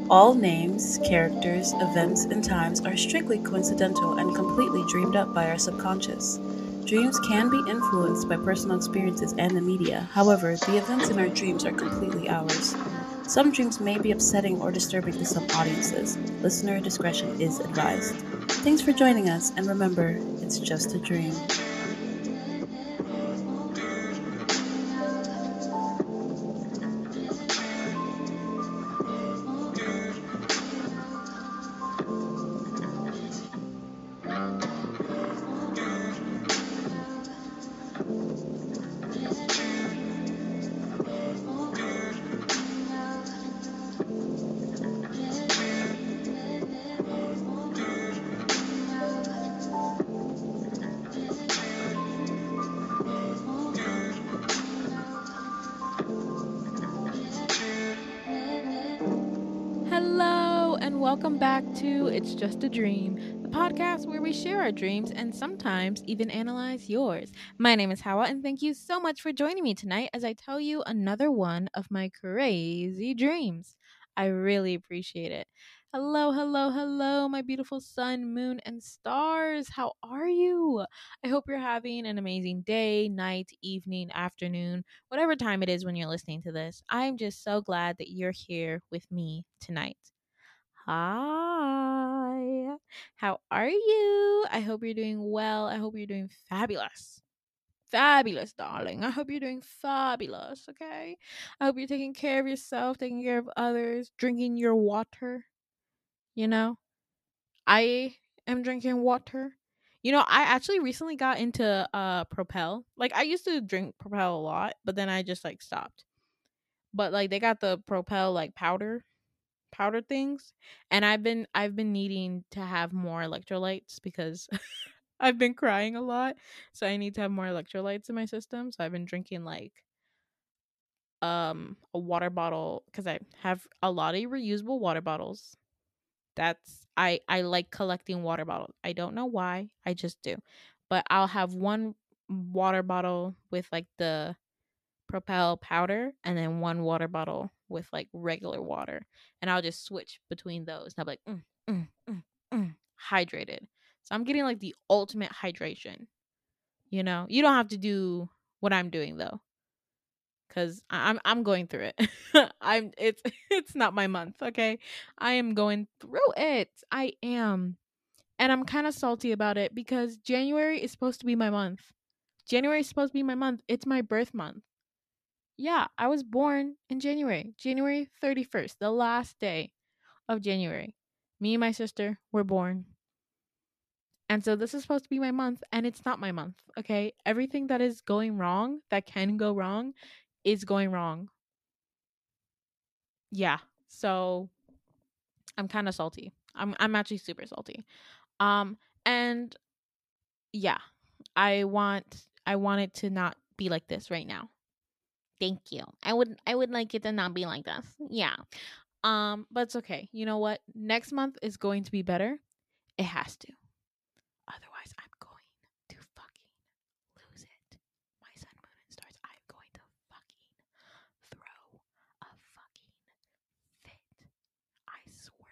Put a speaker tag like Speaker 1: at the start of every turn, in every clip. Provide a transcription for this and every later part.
Speaker 1: All names, characters, events, and times are strictly coincidental and completely dreamed up by our subconscious. Dreams can be influenced by personal experiences and the media. However, the events in our dreams are completely ours. Some dreams may be upsetting or disturbing to some audiences. Listener discretion is advised. Thanks for joining us, and remember, it's just a dream.
Speaker 2: Hello, and welcome back to It's Just a Dream, the podcast where we share our dreams and sometimes even analyze yours. My name is Hawa, and thank you so much for joining me tonight as I tell you another one of my crazy dreams. I really appreciate it. Hello, hello, hello, my beautiful sun, moon, and stars. How are you? I hope you're having an amazing day, night, evening, afternoon, whatever time it is when you're listening to this. I'm just so glad that you're here with me tonight. Hi. How are you? I hope you're doing well. I hope you're doing fabulous. Fabulous, darling. I hope you're doing fabulous, okay? I hope you're taking care of yourself, taking care of others, drinking your water. You know, I am drinking water. I actually recently got into Propel. Like I used to drink Propel a lot, but then I just like stopped. But like they got the Propel like powder things, and I've been needing to have more electrolytes because I've been crying a lot, so I need to have more electrolytes in my system. So I've been drinking like a water bottle cuz I have a lot of reusable water bottles. I like collecting water bottles. I don't know why, I just do. But I'll have one water bottle with like the Propel powder and then one water bottle with like regular water. And I'll just switch between those. And I'll be like, hydrated. So I'm getting like the ultimate hydration. You don't have to do what I'm doing though, because I'm going through it. It's it's not my month, okay? I am going through it. I am, and I'm kind of salty about it because January is supposed to be my month. January is supposed to be my month. It's my birth month. Yeah, I was born in January, January 31st, the last day of January. Me and my sister were born. And so this is supposed to be my month, and it's not my month, okay? Everything that is going wrong, that can go wrong, is going wrong. Yeah. So I'm kind of salty. I'm actually super salty. Um and yeah, I want it to not be like this right now. Thank you. I would like it to not be like this. Yeah. But it's okay. You know what? Next month is going to be better. It has to. Otherwise, I'm going to fucking lose it. My sun, moon, and stars. I'm going to fucking throw a fucking fit. I swear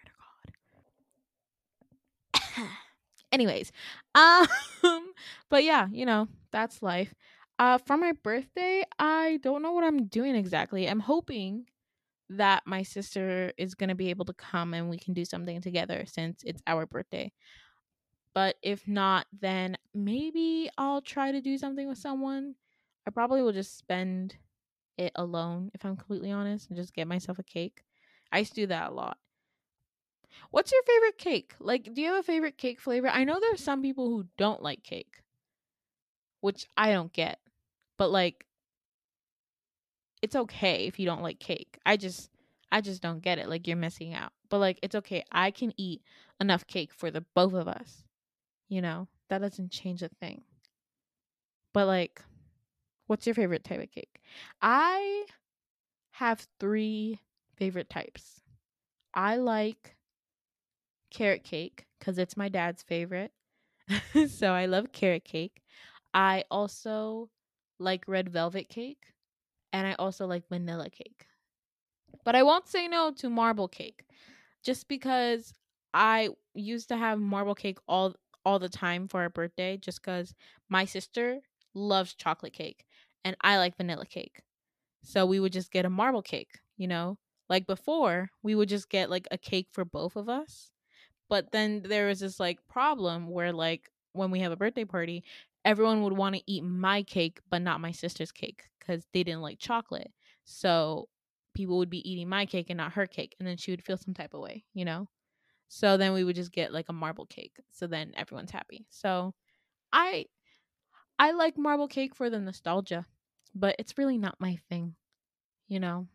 Speaker 2: to God. Anyways, um, but yeah, that's life. For my birthday, I don't know what I'm doing exactly. I'm hoping that my sister is gonna be able to come and we can do something together since it's our birthday. But if not, then maybe I'll try to do something with someone. I probably will just spend it alone, if I'm completely honest, and just get myself a cake. I used to do that a lot. What's your favorite cake? Like, do you have a favorite cake flavor? I know there's some people who don't like cake, which I don't get. But like, it's okay if you don't like cake. I just don't get it. Like you're missing out. But like it's okay. I can eat enough cake for the both of us. That doesn't change a thing. But like, what's your favorite type of cake? I have three favorite types. I like carrot cake because it's my dad's favorite. So I love carrot cake. I also like red velvet cake, and I also like vanilla cake. But I won't say no to marble cake. just because I used to have marble cake all the time for our birthday just cuz my sister loves chocolate cake and I like vanilla cake. So we would just get a marble cake, you know? Like before, we would just get like a cake for both of us. But then there was this like problem where like when we have a birthday party, everyone would want to eat my cake but not my sister's cake cuz they didn't like chocolate. So people would be eating my cake and not her cake and then she would feel some type of way, you know? So then we would just get like a marble cake. So then everyone's happy. So I I like marble cake for the nostalgia, but it's really not my thing, you know?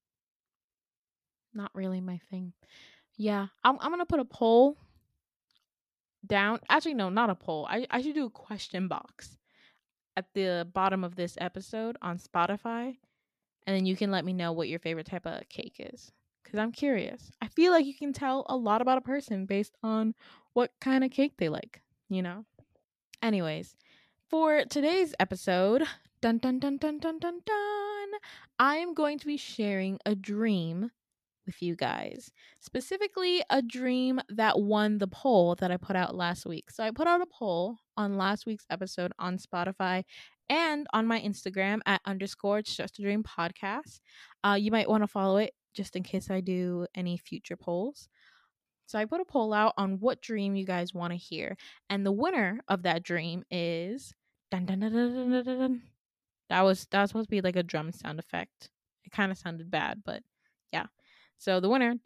Speaker 2: Not really my thing. Yeah, I'm gonna put a poll down. Actually, no, not a poll. I should do a question box at the bottom of this episode on Spotify, and then you can let me know what your favorite type of cake is. Because I'm curious. I feel like you can tell a lot about a person based on what kind of cake they like, you know? Anyways, for today's episode, dun dun dun dun dun dun dun, I am going to be sharing a dream with you guys. Specifically, a dream that won the poll that I put out last week. So I put out a poll on last week's episode on Spotify and on my Instagram at underscore it's just a dream podcast. You might want to follow it just in case I do any future polls. So I put a poll out on what dream you guys want to hear. And the winner of that dream is dun, dun, dun, dun, dun, dun, dun, dun. That was supposed to be like a drum sound effect. It kind of sounded bad, but yeah. So the winner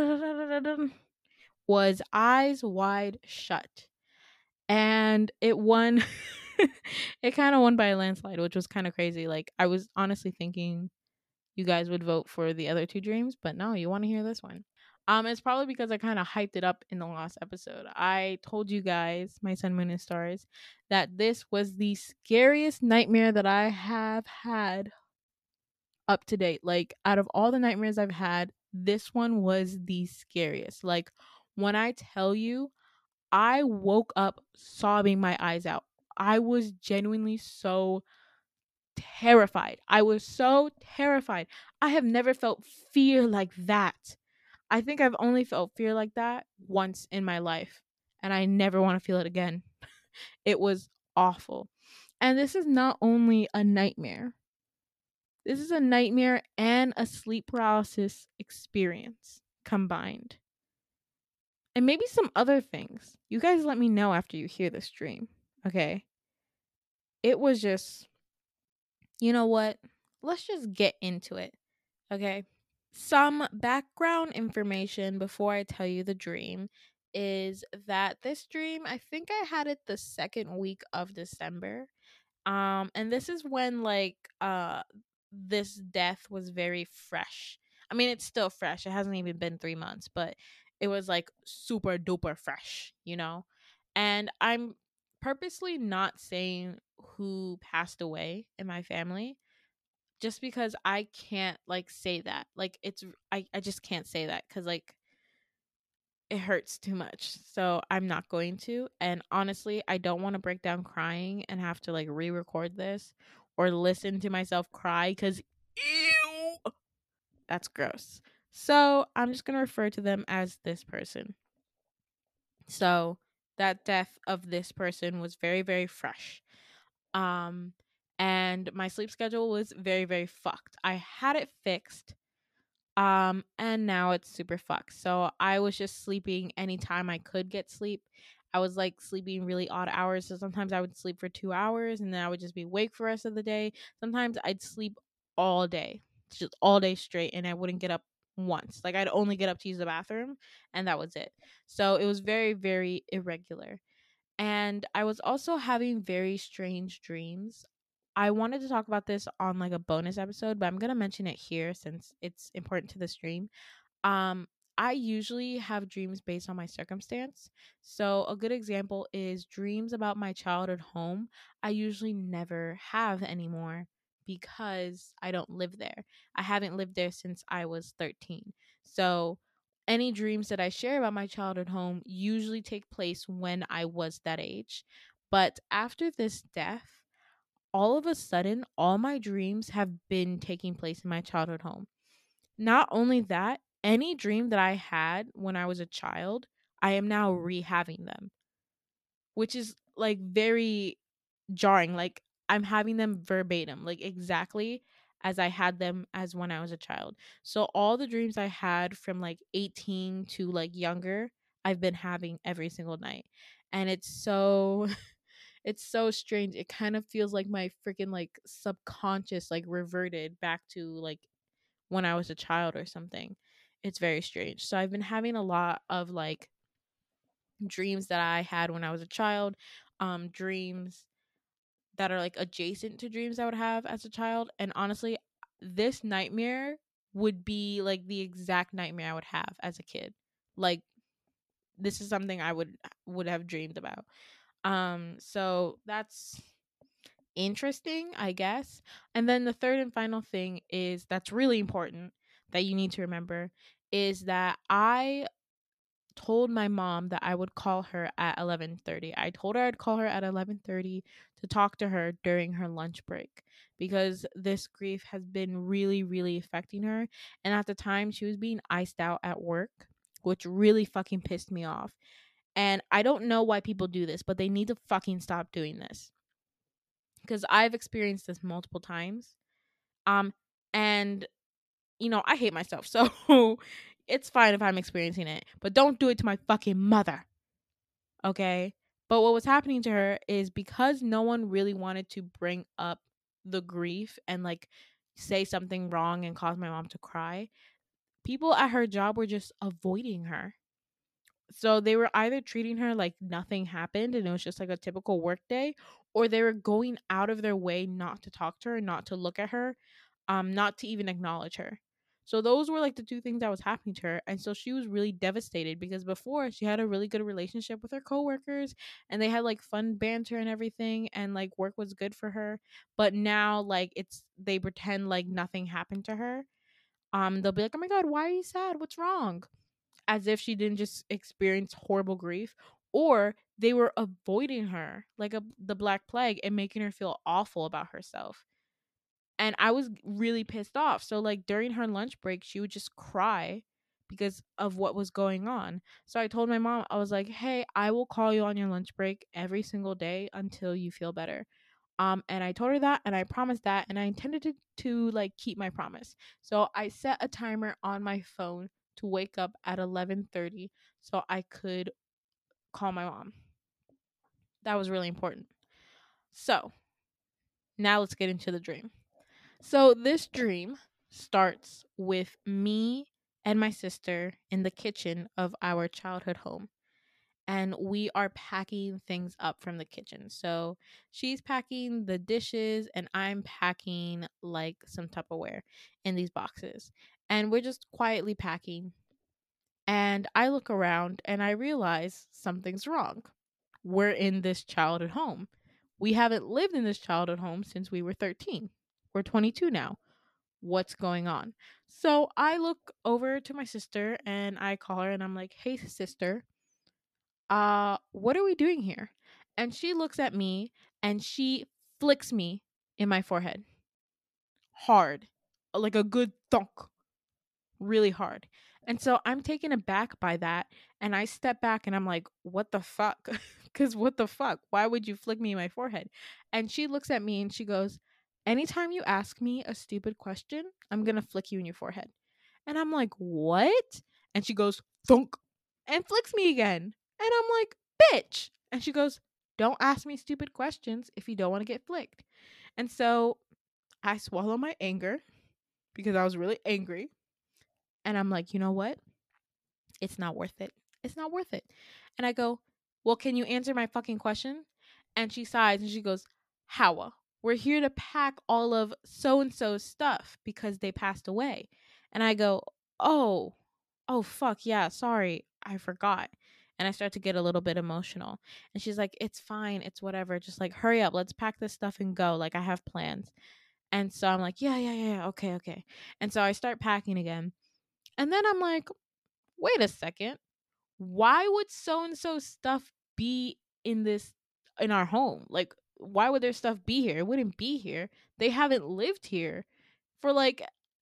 Speaker 2: was Eyes Wide Shut. And it won it kind of won by a landslide, which was kind of crazy. Like I was honestly thinking you guys would vote for the other two dreams, but no, you want to hear this one. It's probably because I kind of hyped it up in the last episode. I told you guys, my sun, moon, and stars, that this was the scariest nightmare that I have had up to date. Like, out of all the nightmares I've had, this one was the scariest. Like, when I tell you, I woke up sobbing my eyes out. I was genuinely so terrified. I was so terrified. I have never felt fear like that. I think I've only felt fear like that once in my life, and I never want to feel it again. It was awful. And this is not only a nightmare, this is a nightmare and a sleep paralysis experience combined. And maybe some other things. You guys let me know after you hear this dream, okay? It was just, you know what? Let's just get into it, okay? Some background information before I tell you the dream is that this dream, I think I had it the second week of December. And this is when this death was very fresh. I mean, it's still fresh. It hasn't even been 3 months, but it was like super duper fresh, you know? And I'm purposely not saying who passed away in my family just because I can't like say that. Like I just can't say that cuz like it hurts too much. So I'm not going to. And honestly, I don't want to break down crying and have to like re-record this or listen to myself cry cuz ew, that's gross. So I'm just going to refer to them as this person. So that death of this person was very very fresh. Um and my sleep schedule was very very fucked. I had it fixed and now it's super fucked. So I was just sleeping anytime I could get sleep. I was like sleeping really odd hours. So sometimes I would sleep for 2 hours and then I would just be awake for the rest of the day. Sometimes I'd sleep all day, just all day straight, and I wouldn't get up once. Like I'd only get up to use the bathroom and that was it. So it was very, very irregular. And I was also having very strange dreams. I wanted to talk about this on like a bonus episode, but I'm going to mention it here since it's important to the stream. Um, I usually have dreams based on my circumstance. So, a good example is dreams about my childhood home. I usually never have anymore because I don't live there. I haven't lived there since I was 13. So, any dreams that I share about my childhood home usually take place when I was that age. But after this death, all of a sudden, all my dreams have been taking place in my childhood home. Not only that, any dream that I had when I was a child, I am now rehaving them, which is like very jarring. Like I'm having them verbatim, like exactly as I had them as when I was a child. So all the dreams I had from like 18 to like younger, I've been having every single night. And it's so it's so strange. It kind of feels like my freaking like subconscious like reverted back to like when I was a child or something. It's very strange. So I've been having a lot of like dreams that I had when I was a child, dreams that are like adjacent to dreams I would have as a child. And honestly, this nightmare would be like the exact nightmare I would have as a kid. Like this is something I would have dreamed about. So that's interesting, I guess. And then the third and final thing is that's really important that you need to remember is that I told my mom that I would call her at 11:30. I told her I'd call her at 11:30 to talk to her during her lunch break because this grief has been really really affecting her, and at the time she was being iced out at work, which really fucking pissed me off. And I don't know why people do this, but they need to fucking stop doing this because I've experienced this multiple times. Um and I hate myself. So it's fine if I'm experiencing it, but don't do it to my fucking mother. Okay. But what was happening to her is because no one really wanted to bring up the grief and like say something wrong and cause my mom to cry, people at her job were just avoiding her. So they were either treating her like nothing happened and it was just like a typical work day, or they were going out of their way not to talk to her, not to look at her, not to even acknowledge her. So those were like the two things that was happening to her. And so she was really devastated because before she had a really good relationship with her coworkers and they had like fun banter and everything and like work was good for her. But now like it's they pretend like nothing happened to her. They'll be like, "Oh my god, why are you sad? What's wrong?" As if she didn't just experience horrible grief, or they were avoiding her like the black plague and making her feel awful about herself. And I was really pissed off. So like during her lunch break, she would just cry because of what was going on. So I told my mom, I was like, "Hey, I will call you on your lunch break every single day until you feel better." And I told her that and I promised that and I intended to like keep my promise. So I set a timer on my phone to wake up at 11:30 so I could call my mom. That was really important. So, now let's get into the dream. So, this dream starts with me and my sister in the kitchen of our childhood home. And we are packing things up from the kitchen. So she's packing the dishes, and I'm packing like some Tupperware in these boxes. And we're just quietly packing. And I look around and I realize something's wrong. We're in this childhood home. We haven't lived in this childhood home since we were 13. We're 22 now. What's going on? So I look over to my sister and I call her and I'm like, "Hey, sister, what are we doing here?" And she looks at me and she flicks me in my forehead hard, like a good thunk, really hard. And so I'm taken aback by that. And I step back and I'm like, "What the fuck?" Because what the fuck? Why would you flick me in my forehead? And she looks at me and she goes, "Anytime you ask me a stupid question, I'm going to flick you in your forehead." And I'm like, "What?" And she goes, "Thunk," and flicks me again. And I'm like, "Bitch." And she goes, "Don't ask me stupid questions if you don't want to get flicked." And so I swallow my anger because I was really angry. And I'm like, "You know what? It's not worth it. It's not worth it." And I go, "Well, can you answer my fucking question?" And she sighs and she goes, "Hawa, we're here to pack all of so and so's stuff because they passed away." And I go, "Oh, oh, fuck. Yeah, sorry. I forgot." And I start to get a little bit emotional. And she's like, "It's fine. It's whatever. Just like, hurry up. Let's pack this stuff and go. Like, I have plans." And so I'm like, "Yeah, yeah, yeah. Okay, okay." And so I start packing again. And then I'm like, "Wait a second. Why would so and so stuff be in our home? Like, why would their stuff be here? It wouldn't be here. They haven't lived here for like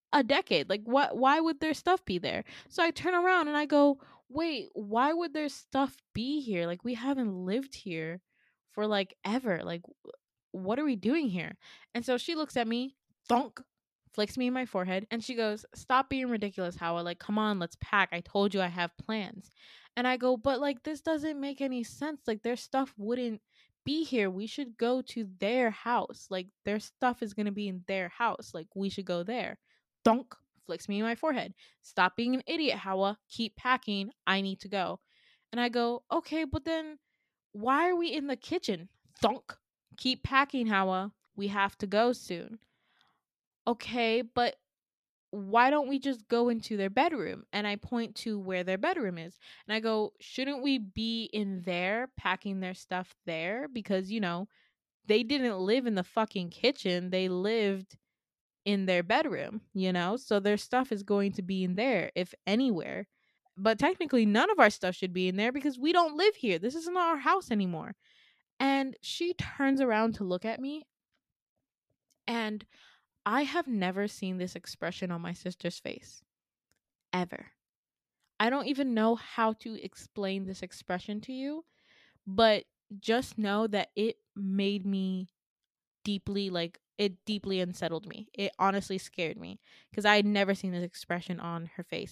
Speaker 2: a decade. Like, what? Why would their stuff be there? So I turn around and I go, wait, why would their stuff be here? Like, we haven't lived here for like ever. Like, what are we doing here? And so she looks at me, thunk, flicks me in my forehead, and she goes, stop being ridiculous, Howard. Like, come on, let's pack. I told you I have plans. And I go, but like, this doesn't make any sense. Like, their stuff wouldn't be here. We should go to their house. Like, their stuff is going to be in their house. Like, we should go there. Thunk, flicks me in my forehead. Stop being an idiot, Howard. Keep packing. I need to go. And I go, okay, but then why are we in the kitchen? Thunk. Keep packing, Hawa. We have to go soon. Okay, but why don't we just go into their bedroom? And I point to where their bedroom is. And I go, shouldn't we be in there packing their stuff there? Because, they didn't live in the fucking kitchen. They lived in their bedroom. So their stuff is going to be in there, if anywhere. But technically, none of our stuff should be in there because we don't live here. This isn't our house anymore. And she turns around to look at me, and I have never seen this expression on my sister's face. Ever. I don't even know how to explain this expression to you, but just know that it made me deeply, like, it deeply unsettled me. It honestly scared me because I had never seen this expression on her face.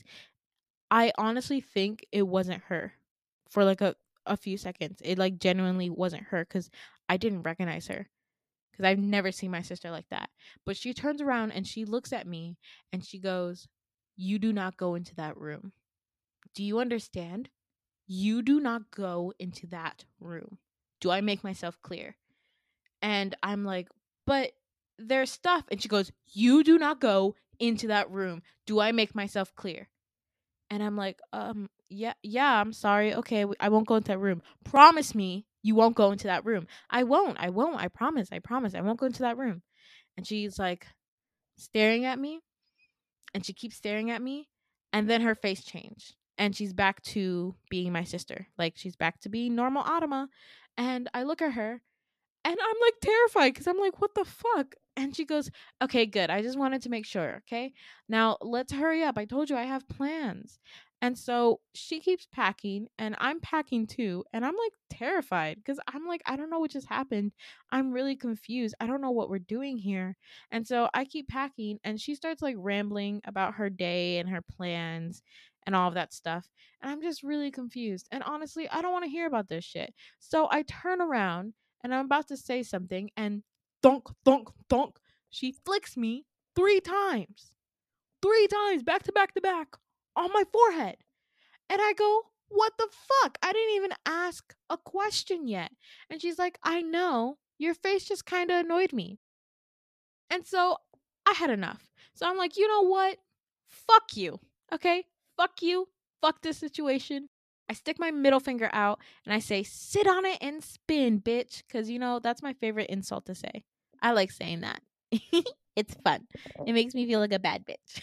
Speaker 2: I honestly think it wasn't her for like a few seconds. It like genuinely wasn't her because I didn't recognize her because I've never seen my sister like that. But she turns around and she looks at me and she goes, you do not go into that room. Do you understand? You do not go into that room. Do I make myself clear? And I'm like, but there's stuff. And she goes, you do not go into that room. Do I make myself clear? And I'm like, yeah, I'm sorry. Okay, I won't go into that room. Promise me you won't go into that room. I won't. I promise. I won't go into that room. And she's like staring at me, and she keeps staring at me, and then her face changed. And she's back to being my sister. Like, she's back to being normal Adama. And I look at her, and I'm like terrified because I'm like, what the fuck? And she goes, okay, good. I just wanted to make sure. Okay. Now let's hurry up. I told you I have plans. And so she keeps packing, and I'm packing too. And I'm like terrified because I'm like, I don't know what just happened. I'm really confused. I don't know what we're doing here. And so I keep packing, and she starts like rambling about her day and her plans and all of that stuff. And I'm just really confused. And honestly, I don't want to hear about this shit. So I turn around and I'm about to say something, and thunk, thunk, thunk, she flicks me 3 times. 3 times, back to back to back, on my forehead. And I go, what the fuck? I didn't even ask a question yet. And she's like, I know. Your face just kind of annoyed me. And so I had enough. So I'm like, you know what? Fuck you. Okay? Fuck you. Fuck this situation. I stick my middle finger out and I say, sit on it and spin, bitch. Because, that's my favorite insult to say. I like saying that. It's fun. It makes me feel like a bad bitch.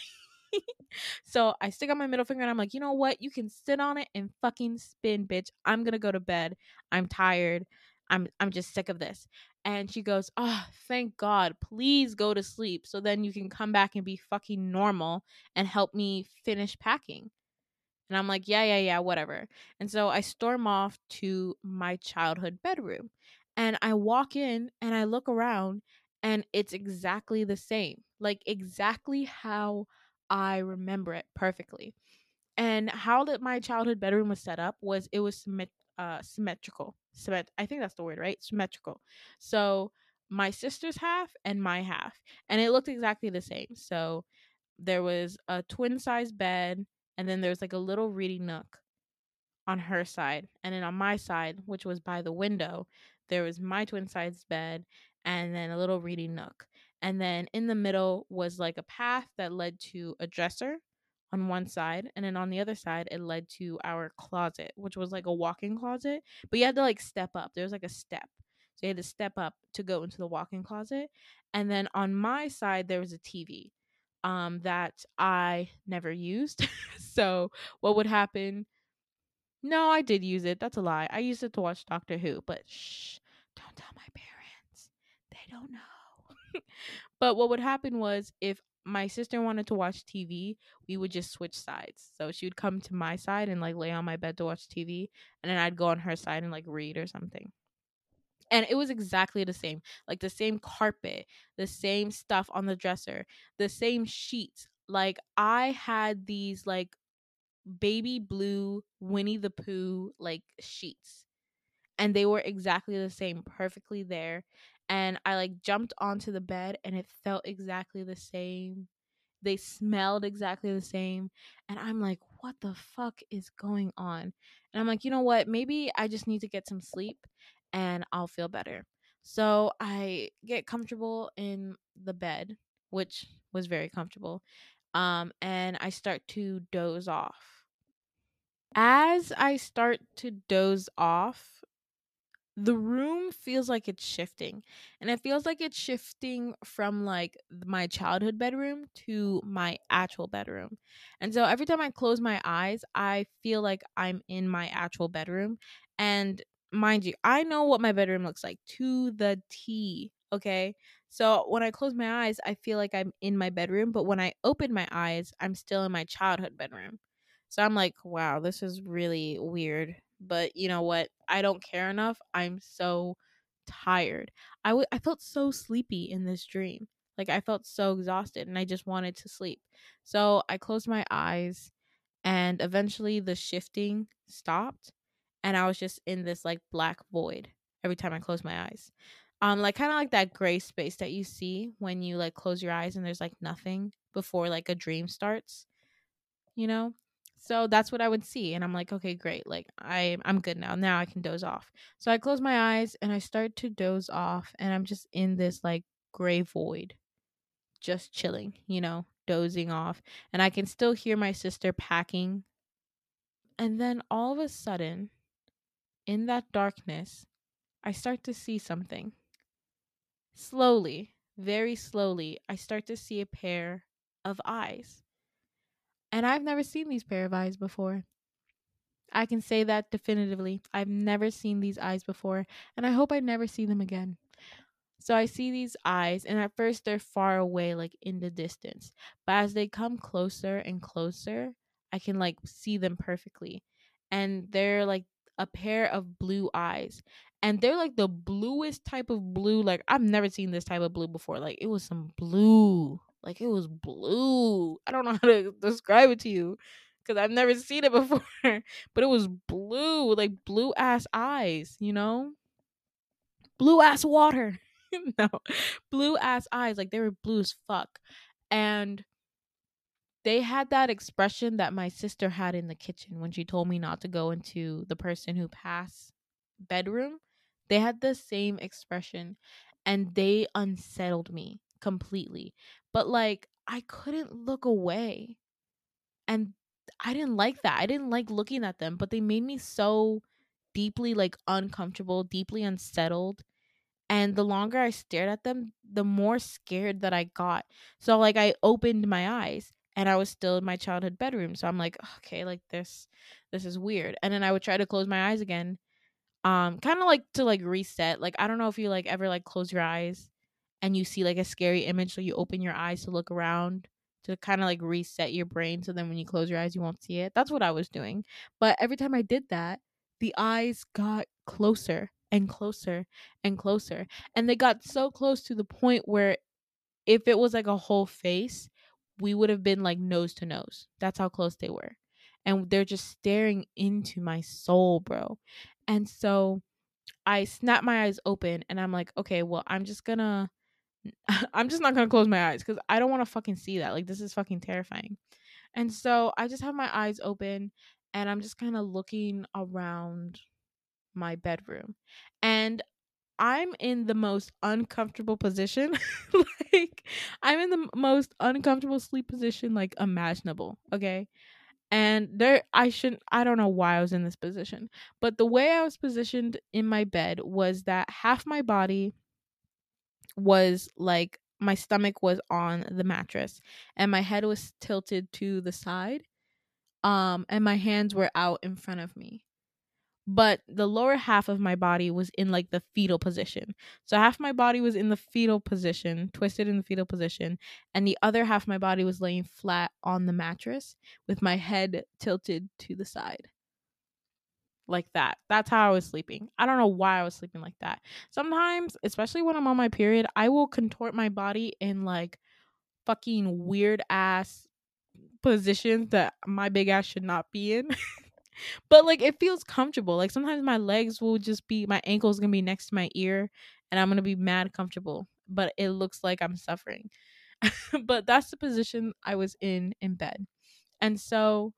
Speaker 2: So I stick out my middle finger and I'm like, you know what? You can sit on it and fucking spin, bitch. I'm gonna go to bed. I'm tired. I'm just sick of this. And she goes, oh, thank God. Please go to sleep so then you can come back and be fucking normal and help me finish packing. And I'm like, yeah, whatever. And so I storm off to my childhood bedroom. And I walk in and I look around, and it's exactly the same. Like, exactly how I remember it perfectly. And how that my childhood bedroom was set up was it was symmetrical. I think that's the word, right? Symmetrical. So my sister's half and my half. And it looked exactly the same. So there was a twin size bed, and then there's like a little reading nook on her side. And then on my side, which was by the window, there was my twin size bed and then a little reading nook. And then in the middle was like a path that led to a dresser on one side. And then on the other side, it led to our closet, which was like a walk in closet. But you had to like step up. There was like a step. So you had to step up to go into the walk in closet. And then on my side, there was a TV that I never used. So what would happen? No, I did use it. That's a lie. I used it to watch Doctor Who, but shh, don't tell my parents. They don't know. But what would happen was if my sister wanted to watch TV, we would just switch sides. So she would come to my side and like lay on my bed to watch TV, and then I'd go on her side and like read or something. And it was exactly the same, like the same carpet, the same stuff on the dresser, the same sheets. Like I had these like baby blue Winnie the Pooh like sheets, and they were exactly the same, perfectly there. And I like jumped onto the bed and it felt exactly the same. They smelled exactly the same. And I'm like, what the fuck is going on? And I'm like, you know what? Maybe I just need to get some sleep and I'll feel better. So I get comfortable in the bed, which was very comfortable. And I start to doze off. As I start to doze off, the room feels like it's shifting, and it feels like it's shifting from like my childhood bedroom to my actual bedroom. And so every time I close my eyes, I feel like I'm in my actual bedroom. And mind you, I know what my bedroom looks like to the T. Okay, so when I close my eyes, I feel like I'm in my bedroom, but when I open my eyes, I'm still in my childhood bedroom. So I'm like, wow, this is really weird. But you know what? I don't care enough. I'm so tired. I felt so sleepy in this dream. Like I felt so exhausted and I just wanted to sleep. So I closed my eyes and eventually the shifting stopped and I was just in this like black void every time I closed my eyes. Like kind of like that gray space that you see when you like close your eyes and there's like nothing before like a dream starts, you know? So that's what I would see. And I'm like, okay, great. Like I'm good now. Now I can doze off. So I close my eyes and I start to doze off and I'm just in this like gray void, just chilling, dozing off. And I can still hear my sister packing. And then all of a sudden, in that darkness, I start to see something. Slowly, very slowly, I start to see a pair of eyes. And I've never seen these pair of eyes before. I can say that definitively. I've never seen these eyes before, and I hope I never see them again. So I see these eyes, and at first they're far away, like in the distance. But as they come closer and closer, I can like see them perfectly. And they're like a pair of blue eyes. And they're like the bluest type of blue. Like I've never seen this type of blue before. Like it was some blue. Like it was blue. I don't know how to describe it to you because I've never seen it before. But it was blue, like blue ass eyes, blue ass water. No, blue ass eyes, like they were blue as fuck. And they had that expression that my sister had in the kitchen when she told me not to go into the person who passed bedroom. They had the same expression and they unsettled me completely. But like I couldn't look away. And I didn't like that. I didn't like looking at them, but they made me so deeply like uncomfortable, deeply unsettled. And the longer I stared at them, the more scared that I got. So like I opened my eyes and I was still in my childhood bedroom. So I'm like, okay, like this is weird. And then I would try to close my eyes again. Kind of like to like reset. Like I don't know if you like ever like close your eyes and you see like a scary image, so you open your eyes to look around to kind of like reset your brain, so then when you close your eyes you won't see it. That's what I was doing. But every time I did that, the eyes got closer and closer and closer, and they got so close to the point where if it was like a whole face, we would have been like nose to nose. That's how close they were. And they're just staring into my soul, bro. And so I snap my eyes open and I'm like, okay, well, I'm just gonna I'm just not gonna close my eyes because I don't want to fucking see that. Like this is fucking terrifying. And so I just have my eyes open and I'm just kind of looking around my bedroom. And I'm in the most uncomfortable position. Like I'm in the most uncomfortable sleep position like imaginable, okay? And I don't know why I was in this position, but the way I was positioned in my bed was that half my body was like my stomach was on the mattress and my head was tilted to the side, and my hands were out in front of me. but the lower half of my body was in like the fetal position. So half my body was in the fetal position, twisted in the fetal position, and the other half of my body was laying flat on the mattress with my head tilted to the side. Like that. That's how I was sleeping. I don't know why I was sleeping like that. Sometimes, especially when I'm on my period, I will contort my body in like fucking weird ass positions that my big ass should not be in. But like it feels comfortable. Like sometimes my legs will just be, my ankles gonna be next to my ear and I'm gonna be mad comfortable. But it looks like I'm suffering. But that's the position I was in bed. And so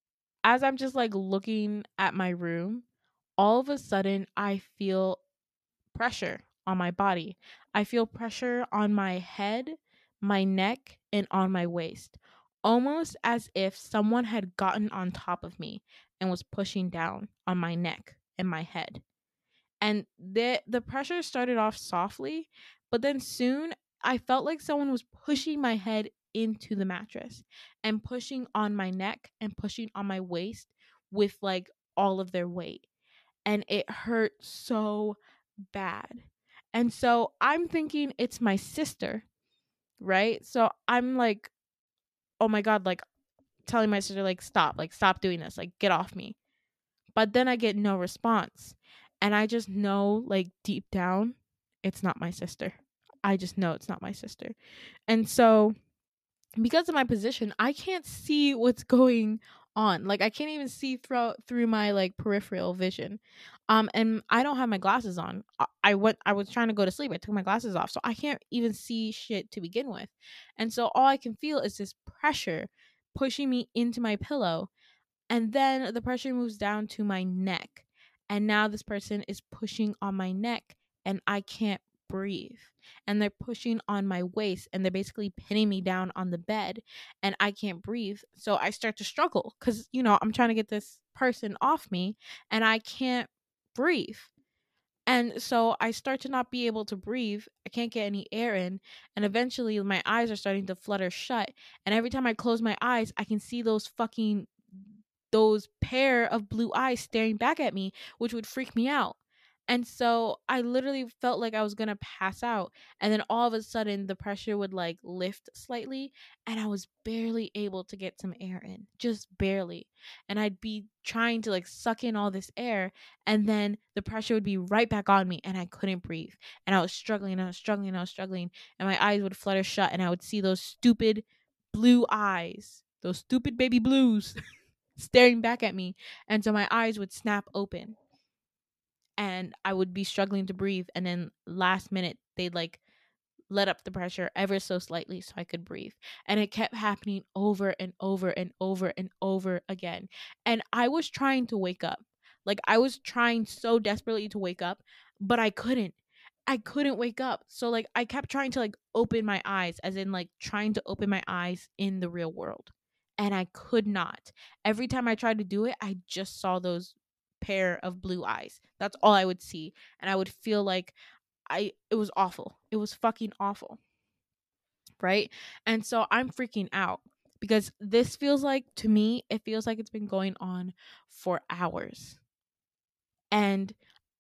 Speaker 2: as I'm just like looking at my room, all of a sudden I feel pressure on my body. I feel pressure on my head, my neck, and on my waist. Almost as if someone had gotten on top of me and was pushing down on my neck and my head. And the pressure started off softly, but then soon I felt like someone was pushing my head into the mattress and pushing on my neck and pushing on my waist with like all of their weight. And it hurt so bad. And so I'm thinking it's my sister, right? So I'm like, oh my God, like telling my sister, like, stop doing this, like, get off me. But then I get no response. And I just know, like, deep down, it's not my sister. I just know it's not my sister. And so because of my position, I can't see what's going on. Like I can't even see through my like peripheral vision. And I don't have my glasses on. I was trying to go to sleep. I took my glasses off. So I can't even see shit to begin with. And so all I can feel is this pressure pushing me into my pillow, and then the pressure moves down to my neck. And now this person is pushing on my neck and I can't breathe. And they're pushing on my waist and they're basically pinning me down on the bed and I can't breathe. So I start to struggle because, I'm trying to get this person off me and I can't breathe. And so I start to not be able to breathe. I can't get any air in. And eventually my eyes are starting to flutter shut. And every time I close my eyes, I can see those pair of blue eyes staring back at me, which would freak me out. And so I literally felt like I was going to pass out. And then all of a sudden, the pressure would like lift slightly. And I was barely able to get some air in, just barely. And I'd be trying to like suck in all this air. And then the pressure would be right back on me. And I couldn't breathe. And I was struggling. And I was struggling. And I was struggling. And my eyes would flutter shut. And I would see those stupid blue eyes, those stupid baby blues staring back at me. And so my eyes would snap open and I would be struggling to breathe. And then last minute, they'd like let up the pressure ever so slightly so I could breathe. And it kept happening over and over and over and over again. And I was trying to wake up. Like I was trying so desperately to wake up, but I couldn't. I couldn't wake up. So like I kept trying to like open my eyes, as in like trying to open my eyes in the real world. And I could not. Every time I tried to do it, I just saw those pair of blue eyes. That's all I would see. And I would feel like it was awful. It was fucking awful. Right? And so I'm freaking out because this feels like, to me, it feels like it's been going on for hours. And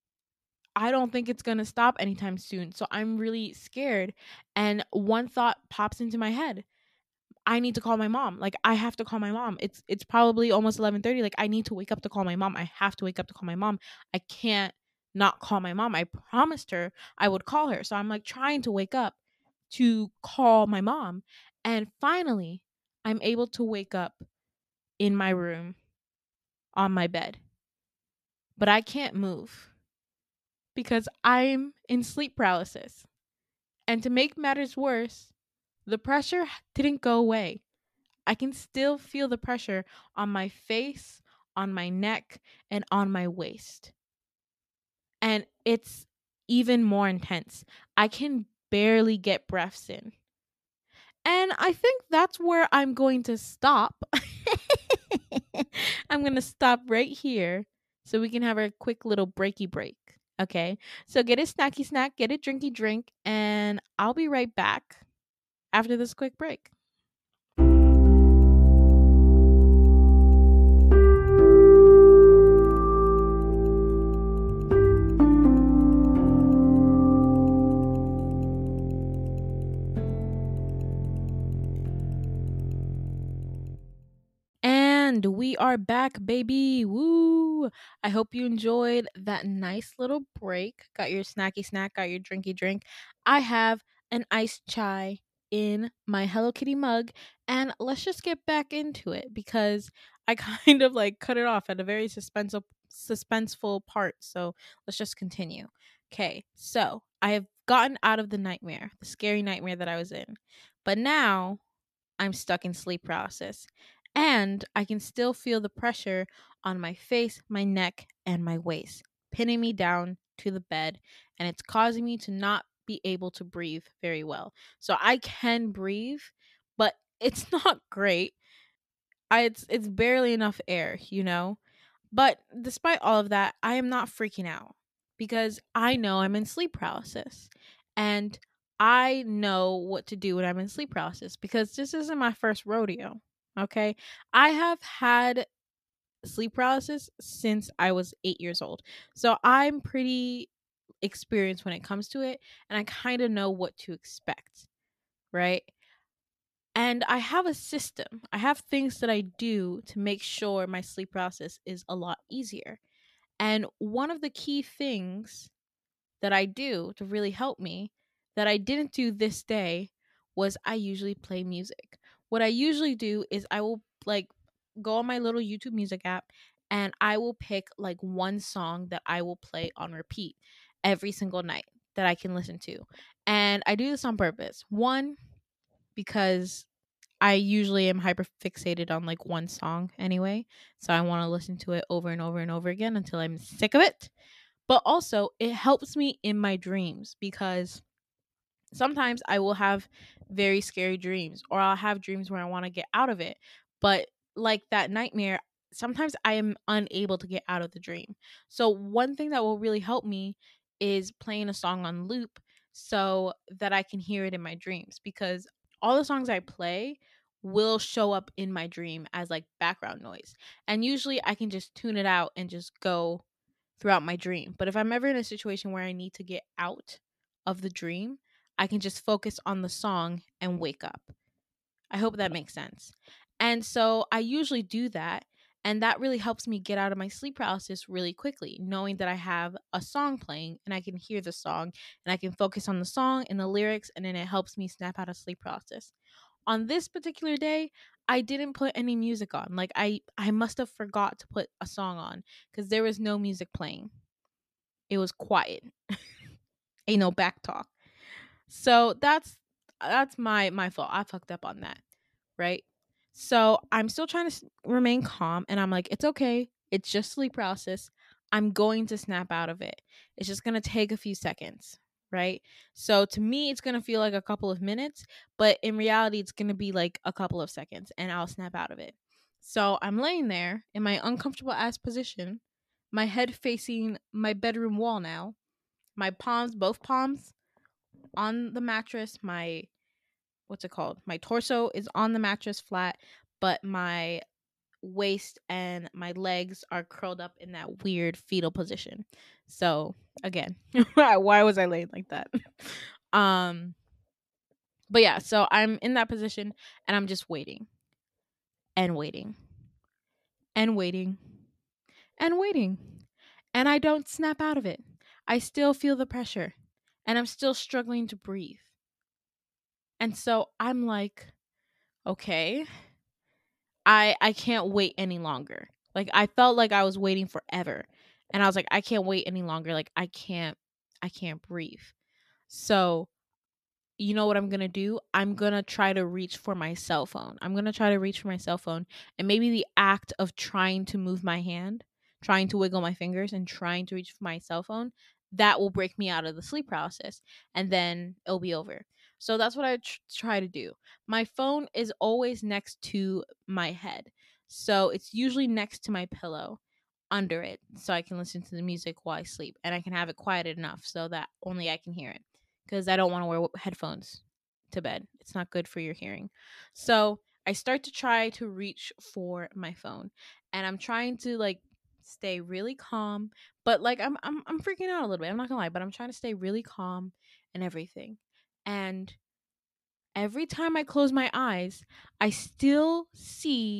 Speaker 2: I don't think it's going to stop anytime soon. So I'm really scared. And one thought pops into my head. I need to call my mom. Like I have to call my mom. It's probably almost 11:30. Like I need to wake up to call my mom. I have to wake up to call my mom. I can't not call my mom. I promised her I would call her. So I'm like trying to wake up to call my mom. And finally, I'm able to wake up in my room on my bed. But I can't move because I'm in sleep paralysis. And to make matters worse, the pressure didn't go away. I can still feel the pressure on my face, on my neck, and on my waist. And it's even more intense. I can barely get breaths in. And I think that's where I'm going to stop. I'm going to stop right here so we can have a quick little breaky break. Okay? So get a snacky snack, get a drinky drink, and I'll be right back after this quick break. And we are back, baby. Woo! I hope you enjoyed that nice little break. Got your snacky snack, got your drinky drink. I have an iced chai in my Hello Kitty mug, and let's just get back into it because I kind of like cut it off at a very suspenseful part. So let's just continue. Okay, so I have gotten out of the nightmare, the scary nightmare that I was in. But now I'm stuck in sleep paralysis. And I can still feel the pressure on my face, my neck, and my waist, pinning me down to the bed. And it's causing me to not be able to breathe very well. So I can breathe, but it's not great. It's barely enough air, you know? But despite all of that, I am not freaking out because I know I'm in sleep paralysis. And I know what to do when I'm in sleep paralysis because this isn't my first rodeo. Okay. I have had sleep paralysis since I was 8 years old. So I'm pretty experienced when it comes to it. And I kind of know what to expect. Right. And I have a system. I have things that I do to make sure my sleep process is a lot easier. And one of the key things that I do to really help me that I didn't do this day was I usually play music. What I usually do is I will like go on my little YouTube music app and I will pick like one song that I will play on repeat every single night that I can listen to. And I do this on purpose. One, because I usually am hyper fixated on like one song anyway. So I want to listen to it over and over and over again until I'm sick of it. But also, it helps me in my dreams because sometimes I will have very scary dreams or I'll have dreams where I want to get out of it. But like that nightmare, sometimes I am unable to get out of the dream. So one thing that will really help me is playing a song on loop so that I can hear it in my dreams because all the songs I play will show up in my dream as like background noise. And usually I can just tune it out and just go throughout my dream. But if I'm ever in a situation where I need to get out of the dream, I can just focus on the song and wake up. I hope that makes sense. And so I usually do that. And that really helps me get out of my sleep paralysis really quickly, knowing that I have a song playing and I can hear the song and I can focus on the song and the lyrics, and then it helps me snap out of sleep paralysis. On this particular day, I didn't put any music on. Like I must have forgot to put a song on because there was no music playing. It was quiet. Ain't no back talk. So that's my fault. I fucked up on that, right? So I'm still trying to remain calm, and I'm like, it's okay. It's just sleep paralysis. I'm going to snap out of it. It's just gonna take a few seconds, right? So to me, it's gonna feel like a couple of minutes, but in reality, it's gonna be like a couple of seconds, and I'll snap out of it. So I'm laying there in my uncomfortable ass position, my head facing my bedroom wall now, my palms, both palms on the mattress. My what's it called? My torso is on the mattress flat, but my waist and my legs are curled up in that weird fetal position. So again, why was I laying like that? um but yeah, so I'm in that position and I'm just waiting and waiting and waiting and waiting. And I don't snap out of it. I still feel the pressure and I'm still struggling to breathe. And so I'm like, okay, I can't wait any longer. Like I felt like I was waiting forever. And I was like, I can't wait any longer. Like I can't breathe. So you know what I'm going to do? I'm going to try to reach for my cell phone. I'm going to try to reach for my cell phone. And maybe the act of trying to move my hand, trying to wiggle my fingers, and trying to reach for my cell phone, that will break me out of the sleep paralysis. And then it'll be over. So that's what I try to do. My phone is always next to my head. So it's usually next to my pillow under it so I can listen to the music while I sleep and I can have it quieted enough so that only I can hear it because I don't want to wear headphones to bed. It's not good for your hearing. So I start to try to reach for my phone and I'm trying to like stay really calm, but like I'm freaking out a little bit. I'm not gonna lie, but I'm trying to stay really calm and everything. And every time I close my eyes, I still see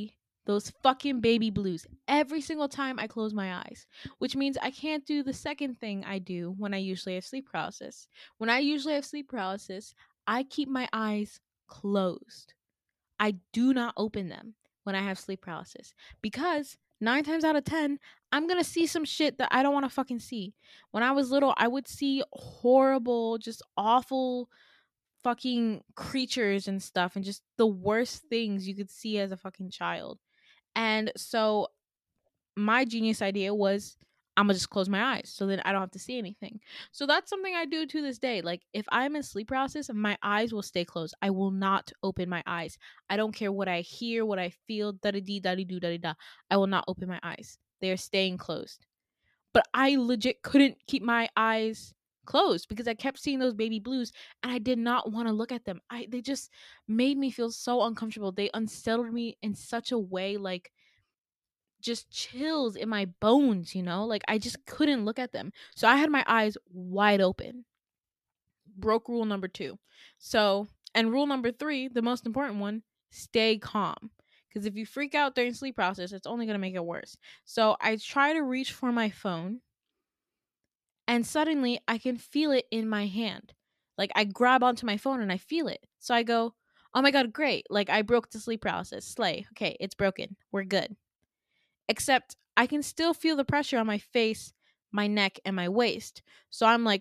Speaker 2: those fucking baby blues every single time I close my eyes, which means I can't do the second thing I do when I usually have sleep paralysis. When I usually have sleep paralysis, I keep my eyes closed. I do not open them when I have sleep paralysis because 9 times out of 10, I'm going to see some shit that I don't want to fucking see. When I was little, I would see horrible, just awful fucking creatures and stuff and just the worst things you could see as a fucking child. And so my genius idea was I'm gonna just close my eyes so then I don't have to see anything. So that's something I do to this day. Like if I'm in sleep paralysis, my eyes will stay closed. I will not open my eyes. I don't care what I hear, what I feel, da da dee da dee do da da da. I will not open my eyes. They are staying closed. But I legit couldn't keep my eyes closed because I kept seeing those baby blues and I did not want to look at them. They just made me feel so uncomfortable. They unsettled me in such a way, like just chills in my bones, you know? Like I just couldn't look at them. So I had my eyes wide open. Broke rule number 2. So, and rule number 3, the most important one, stay calm. Because if you freak out during sleep paralysis, it's only going to make it worse. So I try to reach for my phone and suddenly I can feel it in my hand. Like I grab onto my phone and I feel it. So I go, oh my God, great. Like I broke the sleep paralysis. Slay. Okay, it's broken. We're good. Except I can still feel the pressure on my face, my neck, and my waist. So I'm like,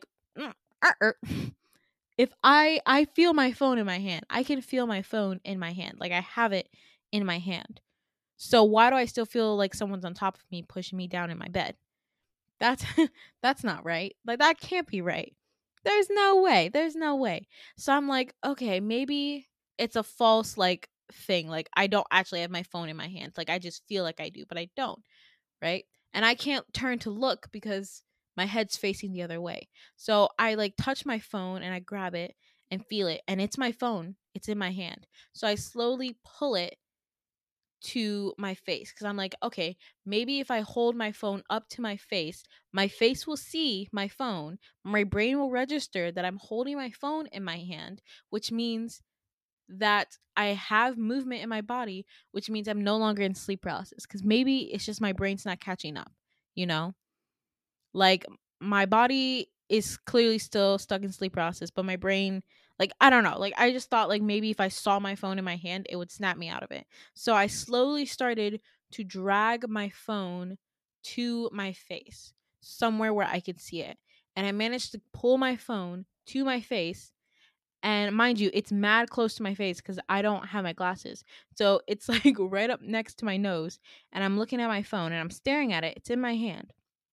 Speaker 2: if I feel my phone in my hand, I can feel my phone in my hand. Like I have it in my hand. So why do I still feel like someone's on top of me pushing me down in my bed? That's that's not right. Like that can't be right. There's no way. There's no way. So I'm like, okay, maybe it's a false like thing. Like I don't actually have my phone in my hands. Like I just feel like I do, but I don't, right? And I can't turn to look because my head's facing the other way. So I like touch my phone and I grab it and feel it and it's my phone. It's in my hand. So I slowly pull it to my face because I'm like, okay, maybe if I hold my phone up to my face will see my phone. My brain will register that I'm holding my phone in my hand, which means that I have movement in my body, which means I'm no longer in sleep paralysis because maybe it's just my brain's not catching up, you know? Like my body is clearly still stuck in sleep paralysis, but my brain, like I don't know, like I just thought like maybe if I saw my phone in my hand, it would snap me out of it. So I slowly started to drag my phone to my face, somewhere where I could see it. And I managed to pull my phone to my face. And mind you, it's mad close to my face because I don't have my glasses. So it's like right up next to my nose. And I'm looking at my phone and I'm staring at it. It's in my hand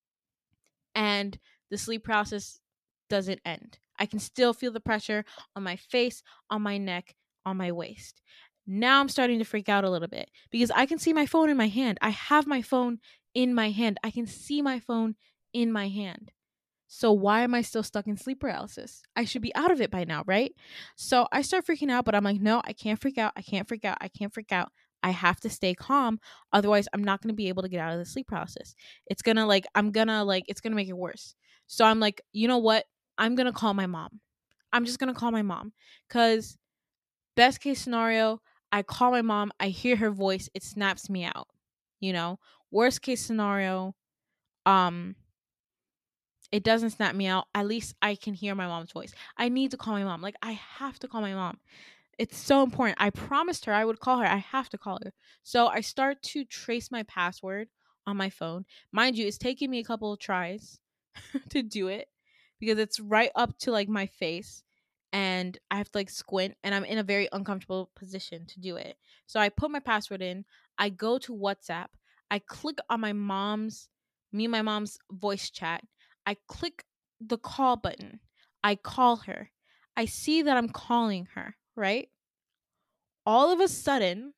Speaker 2: and the sleep paralysis doesn't end. I can still feel the pressure on my face, on my neck, on my waist. Now I'm starting to freak out a little bit because I can see my phone in my hand. I have my phone in my hand. I can see my phone in my hand. So why am I still stuck in sleep paralysis? I should be out of it by now, right? So I start freaking out, but I'm like, no, I can't freak out. I can't freak out. I can't freak out. I have to stay calm. Otherwise, I'm not going to be able to get out of the sleep paralysis. It's going to it's going to make it worse. So I'm like, you know what? I'm going to call my mom. I'm just going to call my mom because best case scenario, I call my mom. I hear her voice. It snaps me out, you know? Worst case scenario, um, it doesn't snap me out. At least I can hear my mom's voice. I need to call my mom. Like, I have to call my mom. It's so important. I promised her I would call her. I have to call her. So I start to trace my password on my phone. Mind you, it's taking me a couple of tries to do it because it's right up to like my face and I have to like squint and I'm in a very uncomfortable position to do it. So I put my password in. I go to WhatsApp. I click on me and my mom's voice chat. I click the call button. I call her. I see that I'm calling her, right? All of a sudden,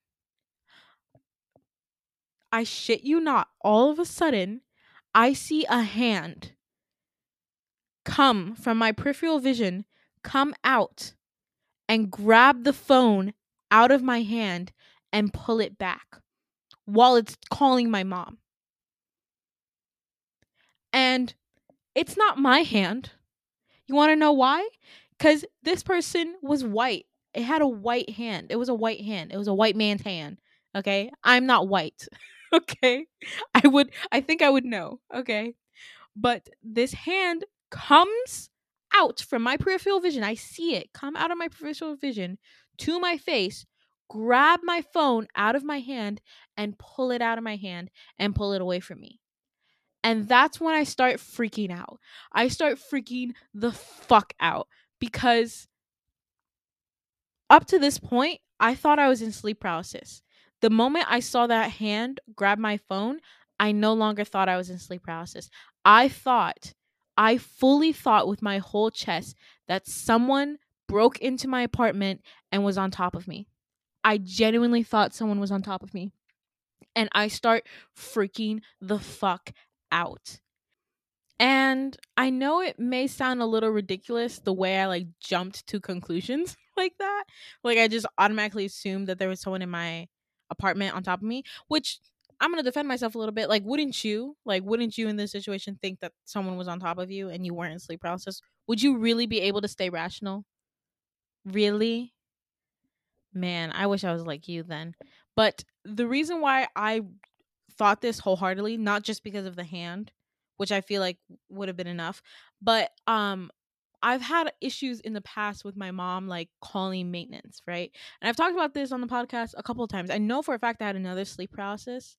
Speaker 2: I shit you not, all of a sudden, I see a hand come from my peripheral vision, come out and grab the phone out of my hand and pull it back while it's calling my mom. And it's not my hand. You want to know why? Because this person was white. It had a white hand. It was a white hand. It was a white man's hand. Okay? I'm not white. Okay? I think I would know. Okay? But this hand comes out from my peripheral vision. I see it come out of my peripheral vision to my face, grab my phone out of my hand and pull it out of my hand and pull it away from me. And that's when I start freaking out. I start freaking the fuck out because up to this point, I thought I was in sleep paralysis. The moment I saw that hand grab my phone, I no longer thought I was in sleep paralysis. I thought, I fully thought with my whole chest that someone broke into my apartment and was on top of me. I genuinely thought someone was on top of me. And I start freaking the fuck out. And I know it may sound a little ridiculous the way I like jumped to conclusions like that. Like I just automatically assumed that there was someone in my apartment on top of me, which I'm going to defend myself a little bit. Like wouldn't you? Like wouldn't you in this situation think that someone was on top of you and you weren't in sleep paralysis? Would you really be able to stay rational? Really? Man, I wish I was like you then. But the reason why I thought this wholeheartedly, not just because of the hand, which I feel like would have been enough, but I've had issues in the past with my mom like calling maintenance, right? And I've talked about this on the podcast a couple of times. I know for a fact I had another sleep paralysis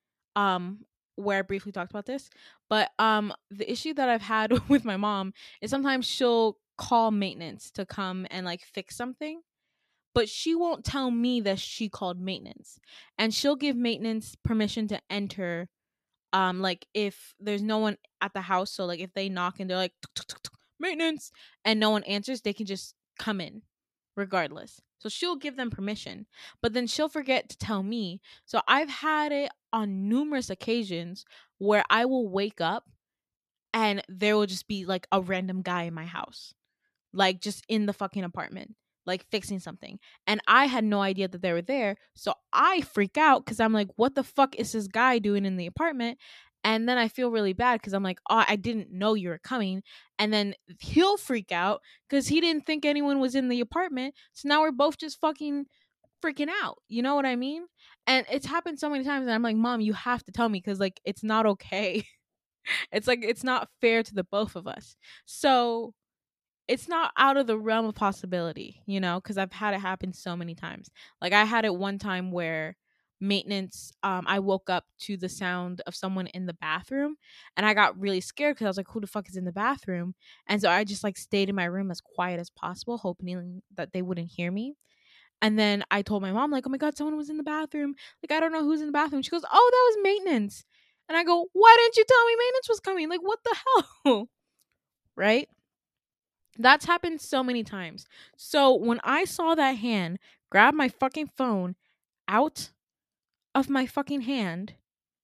Speaker 2: um where I briefly talked about this, but the issue that I've had with my mom is sometimes she'll call maintenance to come and like fix something, but she won't tell me that she called maintenance. And she'll give maintenance permission to enter like if there's no one at the house, so like if they knock and they're like "Tuk, tuk, tuk, tuk, maintenance," and no one answers, they can just come in regardless. So she'll give them permission, but then she'll forget to tell me. So I've had it on numerous occasions where I will wake up and there will just be like a random guy in my house, like just in the fucking apartment, like fixing something. And I had no idea that they were there. So I freak out because I'm like, what the fuck is this guy doing in the apartment? And then I feel really bad because I'm like, oh, I didn't know you were coming. And then he'll freak out because he didn't think anyone was in the apartment. So now we're both just fucking freaking out. You know what I mean? And it's happened so many times. And I'm like, Mom, you have to tell me because like it's not okay. It's like it's not fair to the both of us. So it's not out of the realm of possibility, you know, because I've had it happen so many times. Like I had it one time where maintenance, I woke up to the sound of someone in the bathroom and I got really scared because I was like, who the fuck is in the bathroom? And so I just like stayed in my room as quiet as possible, hoping that they wouldn't hear me. And then I told my mom, like, oh my God, someone was in the bathroom. Like, I don't know who's in the bathroom. She goes, oh, that was maintenance. And I go, why didn't you tell me maintenance was coming? Like, what the hell? Right? That's happened so many times. So when I saw that hand grab my fucking phone out of my fucking hand,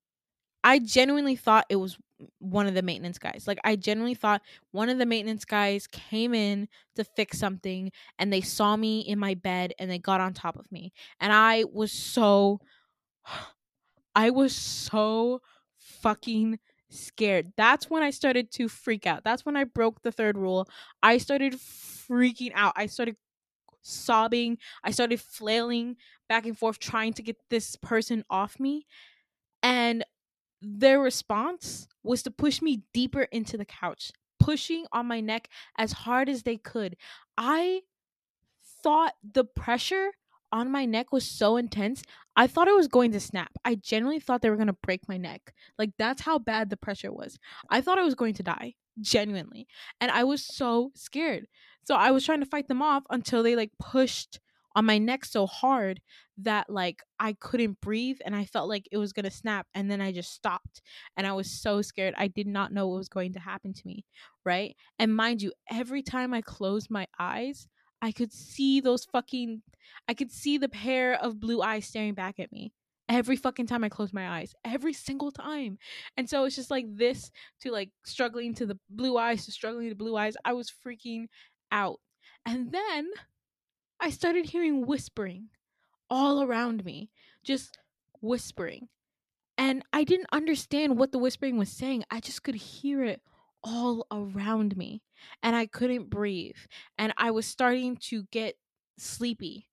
Speaker 2: I genuinely thought it was one of the maintenance guys. Like I genuinely thought one of the maintenance guys came in to fix something and they saw me in my bed and they got on top of me. And I was so fucking scared. That's when I started to freak out. That's when I broke the third rule. I started freaking out. I started sobbing. I started flailing back and forth trying to get this person off me. And their response was to push me deeper into the couch, pushing on my neck as hard as they could. I thought the pressure on my neck was so intense. I thought it was going to snap. I genuinely thought they were going to break my neck. Like that's how bad the pressure was. I thought I was going to die, genuinely. And I was so scared. So I was trying to fight them off until they like pushed on my neck so hard that like I couldn't breathe and I felt like it was going to snap and then I just stopped and I was so scared. I did not know what was going to happen to me, right? And mind you, every time I closed my eyes, I could see I could see the pair of blue eyes staring back at me every fucking time I closed my eyes, every single time. And so it's just like this to like struggling to the blue eyes to struggling to blue eyes. I was freaking out. And then I started hearing whispering all around me, just whispering. And I didn't understand what the whispering was saying. I just could hear it all around me and I couldn't breathe. And I was starting to get sleepy.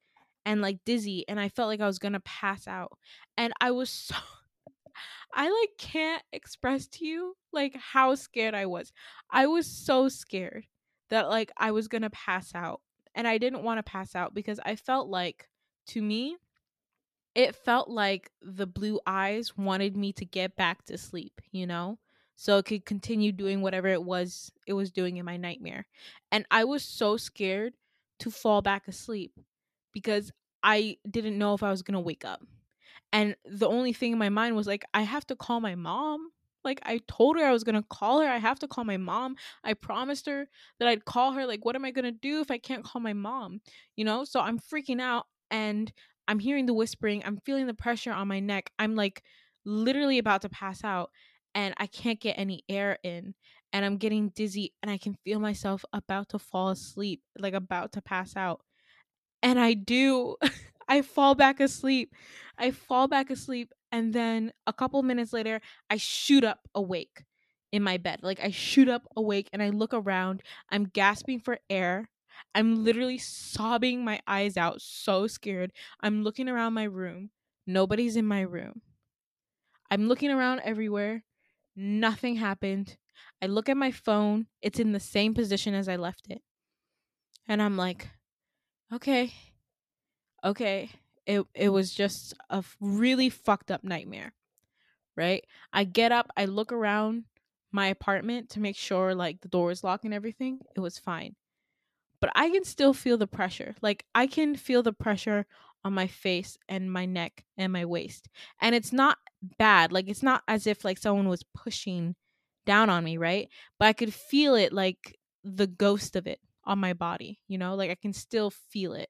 Speaker 2: and like dizzy, and I felt like I was going to pass out. And I was so I like can't express to you like how scared I was. I was so scared that like I was going to pass out. And I didn't want to pass out because I felt like, to me, it felt like the blue eyes wanted me to get back to sleep, you know? So it could continue doing whatever it was doing in my nightmare. And I was so scared to fall back asleep because I didn't know if I was going to wake up. And the only thing in my mind was like, I have to call my mom. Like, I told her I was going to call her. I have to call my mom. I promised her that I'd call her. Like, what am I going to do if I can't call my mom? You know? So I'm freaking out, and I'm hearing the whispering. I'm feeling the pressure on my neck. I'm like literally about to pass out, and I can't get any air in. And I'm getting dizzy, and I can feel myself about to fall asleep, like about to pass out. And I do. I fall back asleep. I fall back asleep. And then a couple minutes later, I shoot up awake in my bed. Like, I shoot up awake and I look around. I'm gasping for air. I'm literally sobbing my eyes out, so scared. I'm looking around my room. Nobody's in my room. I'm looking around everywhere. Nothing happened. I look at my phone. It's in the same position as I left it. And I'm like, okay, okay, it was just a really fucked up nightmare, right? I get up, I look around my apartment to make sure like the door is locked and everything. It was fine. But I can still feel the pressure. Like, I can feel the pressure on my face and my neck and my waist. And it's not bad. Like, it's not as if like someone was pushing down on me, right? But I could feel it, like the ghost of it on my body, you know? Like, I can still feel it.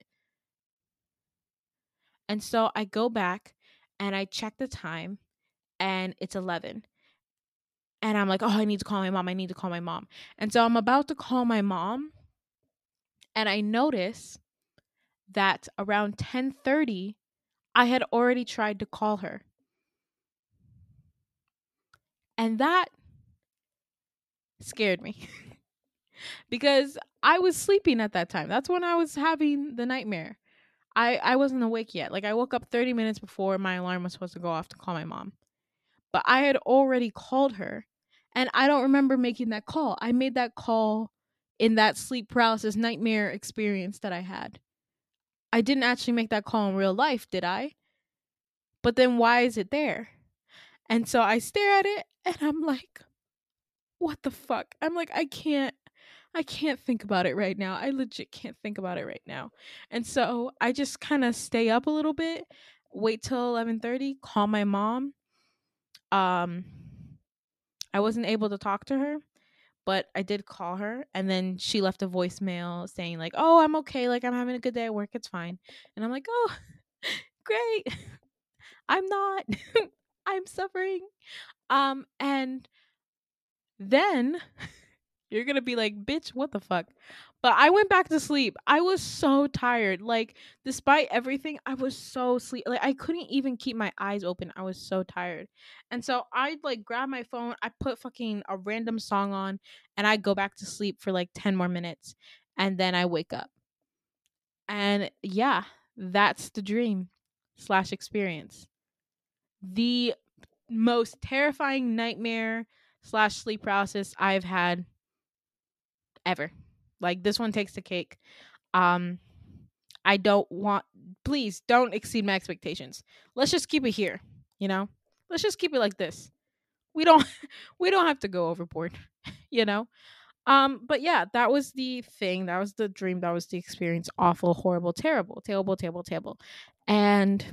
Speaker 2: And so I go back and I check the time, and it's 11. And I'm like, "Oh, I need to call my mom. I need to call my mom." And so I'm about to call my mom, and I notice that around 10:30 I had already tried to call her. And that scared me because I was sleeping at that time. That's when I was having the nightmare. I wasn't awake yet. Like, I woke up 30 minutes before my alarm was supposed to go off to call my mom. But I had already called her, and I don't remember making that call. I made that call in that sleep paralysis nightmare experience that I had. I didn't actually make that call in real life, did I? But then why is it there? And so I stare at it and I'm like, what the fuck? I'm like, I can't think about it right now. I legit can't think about it right now. And so I just kind of stay up a little bit, wait till 11:30, call my mom. Um I wasn't able to talk to her, but I did call her, and then she left a voicemail saying like, "Oh, I'm okay. Like, I'm having a good day at work. It's fine." And I'm like, "Oh, great." I'm not. I'm suffering. And then you're going to be like, "Bitch, what the fuck?" But I went back to sleep. I was so tired. Like, despite everything, I was so sleep. Like, I couldn't even keep my eyes open. I was so tired. And so I like grab my phone, I put fucking a random song on, and I go back to sleep for like 10 more minutes. And then I wake up. And yeah, that's the dream slash experience. The most terrifying nightmare slash sleep paralysis I've had ever. Like, this one takes the cake. Um, I don't want. Please don't exceed my expectations. Let's just keep it here. You know, let's just keep it like this. We don't we don't have to go overboard. You know. But yeah, that was the thing. That was the dream. That was the experience. Awful, horrible, terrible, terrible, terrible, terrible, and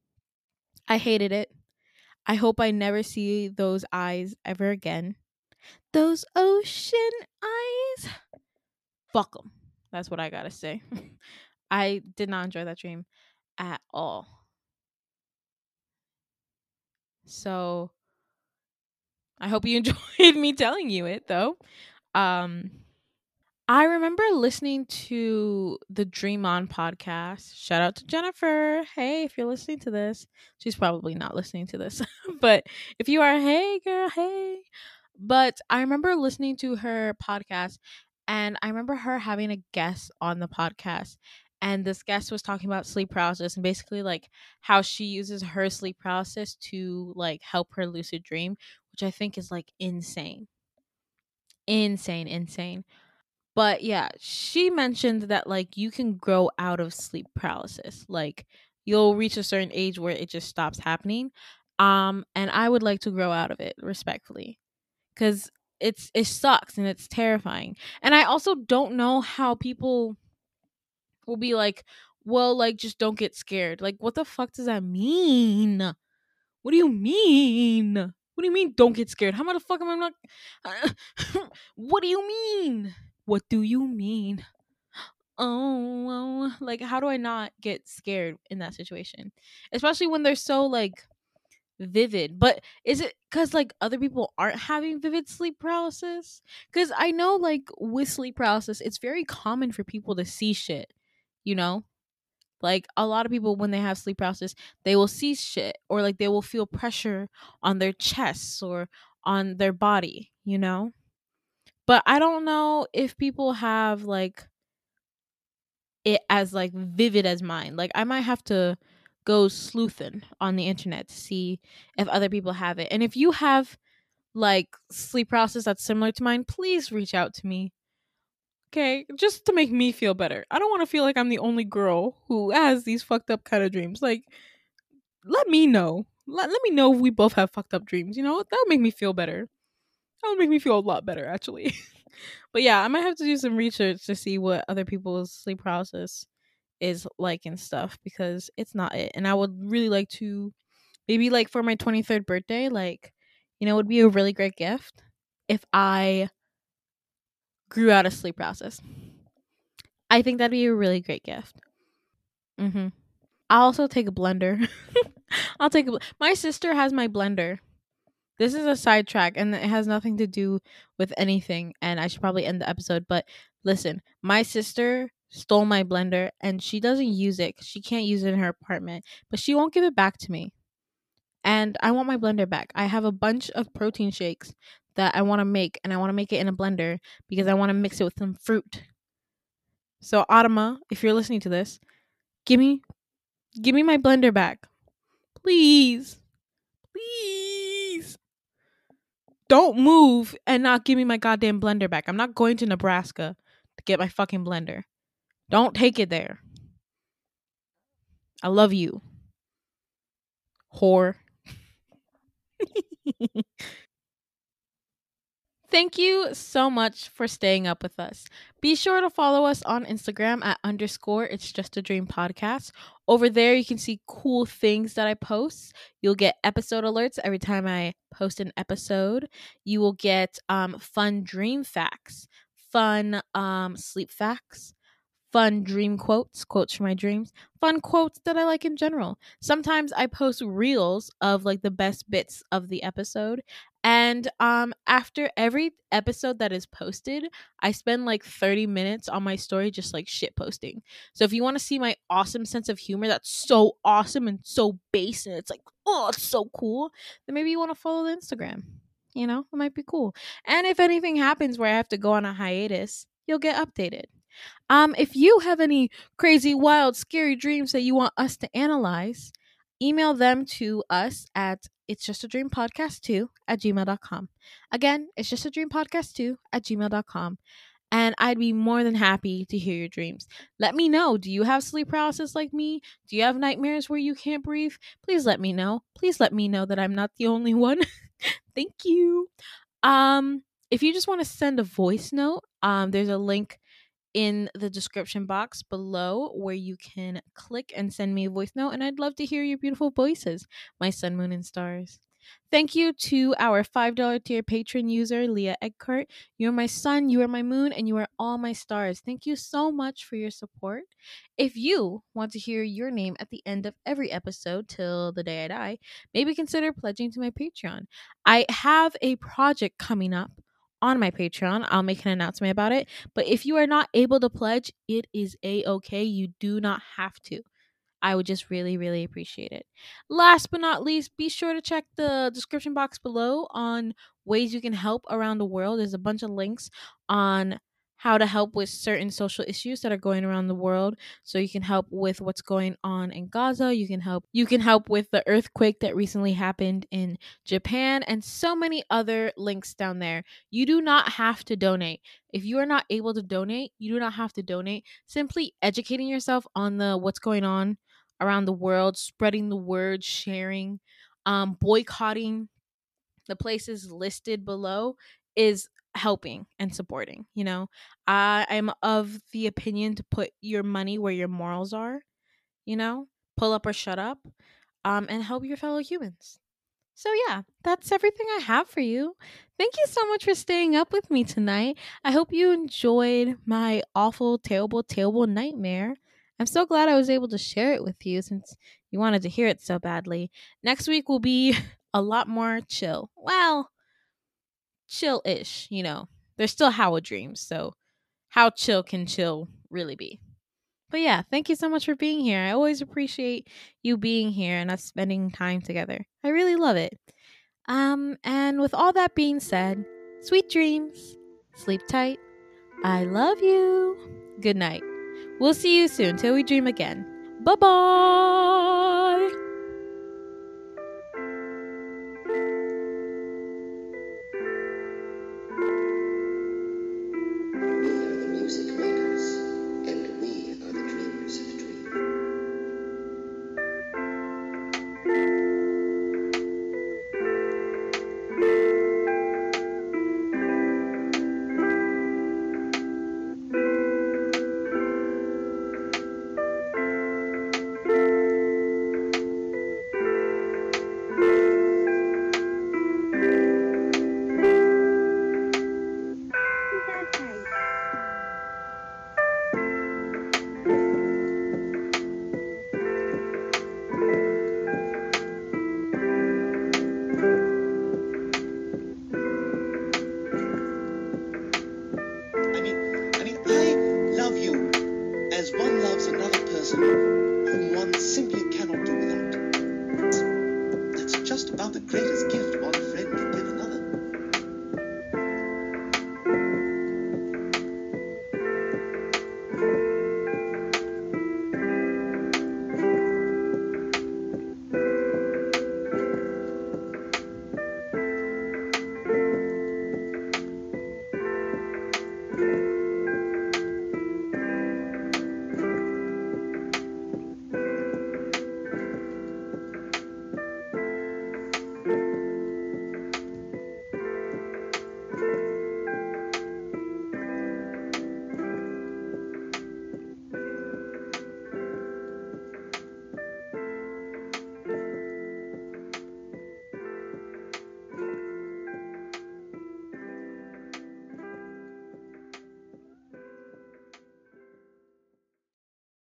Speaker 2: I hated it. I hope I never see those eyes ever again. Those ocean eyes. Fuck them. That's what I gotta say. I did not enjoy that dream at all. So I hope you enjoyed me telling you it though. Um I remember listening to the Dream On podcast. Shout out to Jennifer. Hey, if you're listening to this, she's probably not listening to this. But if you are, hey girl, hey. But I remember listening to her podcast, and I remember her having a guest on the podcast, and this guest was talking about sleep paralysis and basically like how she uses her sleep paralysis to like help her lucid dream, which I think is like insane. Insane, insane. But yeah, she mentioned that like you can grow out of sleep paralysis. Like you'll reach a certain age where it just stops happening. And I would like to grow out of it respectfully, cuz it sucks and it's terrifying. And I also don't know how people will be like, "Well, like just don't get scared." Like what the fuck does that mean? What do you mean? What do you mean don't get scared? How the fuck am I not What do you mean? What do you mean? Oh, like how do I not get scared in that situation? Especially when they're so like vivid. But is it cuz like other people aren't having vivid sleep paralysis? Cuz I know like with sleep paralysis, it's very common for people to see shit, you know? Like a lot of people when they have sleep paralysis, they will see shit or like they will feel pressure on their chests or on their body, you know? But I don't know if people have like it as like vivid as mine. Like I might have to go sleuthing on the internet to see if other people have it. And if you have like sleep paralysis that's similar to mine, please reach out to me. Okay, just to make me feel better. I don't want to feel like I'm the only girl who has these fucked up kind of dreams. Like let me know. Let me know if we both have fucked up dreams. You know, that would make me feel better. That would make me feel a lot better, actually. But yeah, I might have to do some research to see what other people's sleep paralysis is like and stuff because it's not it. And I would really like to maybe like for my 23rd birthday, like, you know, it would be a really great gift if I grew out of sleep paralysis. I think that'd be a really great gift. Mm-hmm. I'll also take a blender. My sister has my blender. This is a sidetrack and it has nothing to do with anything. And I should probably end the episode. But listen, my sister stole my blender and she doesn't use it 'cause she can't use it in her apartment, but she won't give it back to me. And I want my blender back. I have a bunch of protein shakes that I want to make and I want to make it in a blender because I want to mix it with some fruit. So Adama, if you're listening to this, give me my blender back. Please. Please. Don't move and not give me my goddamn blender back. I'm not going to Nebraska to get my fucking blender. Don't take it there. I love you, whore. Thank you so much for staying up with us. Be sure to follow us on Instagram at _ It's Just a Dream podcast. Over there, you can see cool things that I post. You'll get episode alerts every time I post an episode. You will get fun dream facts, fun sleep facts, fun dream quotes from my dreams, fun quotes that I like in general. Sometimes I post reels of like the best bits of the episode. And after every episode that is posted, I spend like 30 minutes on my story just like shit posting. So if you want to see my awesome sense of humor that's so awesome and so base and it's like, oh, it's so cool, then maybe you want to follow the Instagram. You know, it might be cool. And if anything happens where I have to go on a hiatus, you'll get updated. If you have any crazy, wild, scary dreams that you want us to analyze, email them to us at it's just a dream podcast 2 at gmail.com. Again, it's just a dream podcast 2 at gmail.com. And I'd be more than happy to hear your dreams. Let me know. Do you have sleep paralysis like me? Do you have nightmares where you can't breathe? Please let me know. Please let me know that I'm not the only one. Thank you. If you just want to send a voice note, there's a link in the description box below where you can click and send me a voice note, and I'd love to hear your beautiful voices, my sun, moon, and stars. Thank you to our $5 tier patron user, Leah Eggcart. You are my sun, you are my moon, and you are all my stars. Thank you so much for your support. If you want to hear your name at the end of every episode till the day I die, maybe consider pledging to my Patreon. I have a project coming up on my Patreon. I'll make an announcement about it. But if you are not able to pledge, it is a-okay. You do not have to. I would just really, really appreciate it. Last but not least, be sure to check the description box below on ways you can help around the world. There's a bunch of links on how to help with certain social issues that are going around the world. So you can help with what's going on in Gaza, you can help with the earthquake that recently happened in Japan, and so many other links down there. You do not have to donate. If you are not able to donate, you do not have to donate. Simply educating yourself on the what's going on around the world, spreading the word, sharing, boycotting the places listed below is helping and supporting. I am of the opinion to put your money where your morals are, pull up or shut up, and help your fellow humans. So, yeah, that's everything I have for you. Thank you so much for staying up with me tonight. I hope you enjoyed my awful, terrible, terrible nightmare. I'm so glad I was able to share it with you since you wanted to hear it so badly. Next week will be a lot more chill. Well, chill ish, There's still Howard dreams, so how chill can chill really be? But yeah, thank you so much for being here. I always appreciate you being here and us spending time together. I really love it. And with all that being said, sweet dreams, sleep tight. I love you. Good night. We'll see you soon till we dream again. Bye bye.
Speaker 3: We are the music makers, and we are the dreamers of dreams. I love you as one loves another person whom one simply cannot